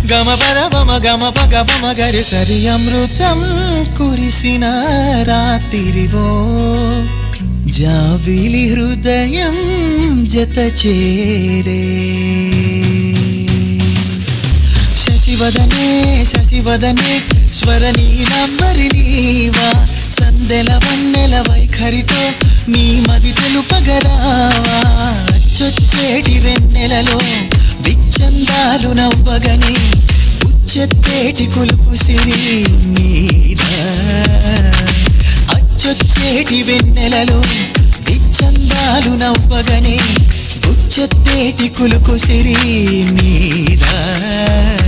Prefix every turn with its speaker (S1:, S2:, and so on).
S1: గమ పద పమ గమ పగ పమ గరి సరి అమృతం కురిసిన రాత్రివో జాబిలి హృదయం జత చేరే శశివదనే శశివదనే స్వరనీలాంబరి నీవా సందెల వన్నెల వైఖరితో నీ మది తెలుపగరావా చొచ్చేటి వెన్నెలలో విచ్చందాలు నవ్వగనే ఉచ్చెత్తేటి కులుకు సిరి నీదా అచ్చొచ్చేటి వెన్నెలలో విచ్చందాలు నవ్వగనే ఉచ్చెత్తేటి కులుకు సిరి నీదా